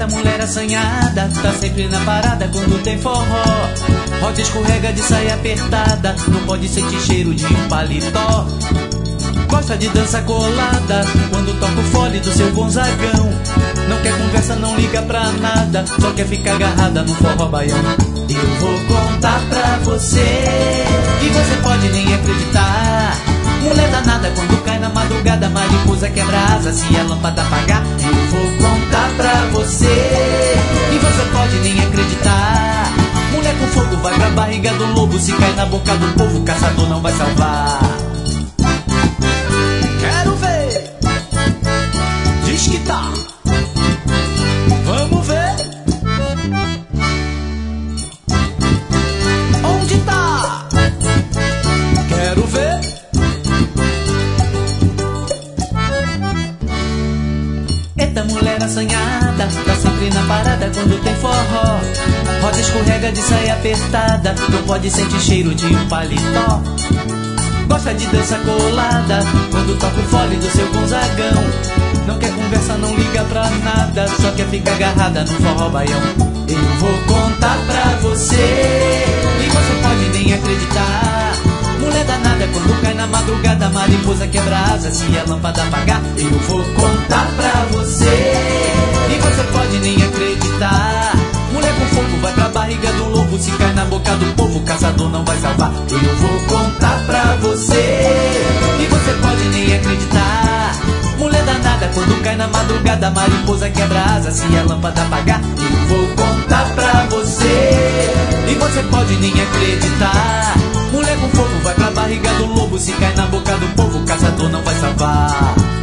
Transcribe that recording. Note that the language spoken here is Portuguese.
mulher assanhada, tá sempre na parada quando tem forró. Roda escorrega de saia apertada, não pode sentir cheiro de um paletó. Gosta de dança colada, quando toca o fole do seu Gonzagão. Não quer conversa, não liga pra nada, só quer ficar agarrada no forró baião. Eu vou contar pra você, e você pode nem acreditar. Mulher danada quando cai na madrugada, mariposa quebra asa se a lâmpada apagar. Eu vou contar pra você, e você pode nem acreditar. Mulher com fogo vai pra barriga do lobo, se cai na boca do povo, o caçador não vai salvar. Quero ver, diz que tá. Vamos ver. Onde tá? Quero ver. Eita mulher assanhada, tá sempre na parada quando tem forró. Roda escorrega de saia apertada, não pode sentir cheiro de um paletó. Gosta de dança colada, quando toca o fole do seu Gonzagão. Não quer conversa, não liga pra nada, só quer ficar agarrada no forró baião. Eu vou contar pra você, e você pode nem acreditar. Mulher danada quando cai na madrugada, mariposa quebra asa se a lâmpada apagar. Eu vou contar pra você, e você pode nem acreditar. Mulher com fogo vai pra barriga do lobo, se cai na boca do povo, o caçador não vai salvar. Eu vou contar pra você, e você pode nem acreditar. Mulher danada quando cai na madrugada, mariposa quebra asa se a lâmpada apagar. Eu vou contar pra você, e você pode nem acreditar. Mulher com fogo vai pra barriga do lobo, se cai na boca do povo, o caçador não vai salvar.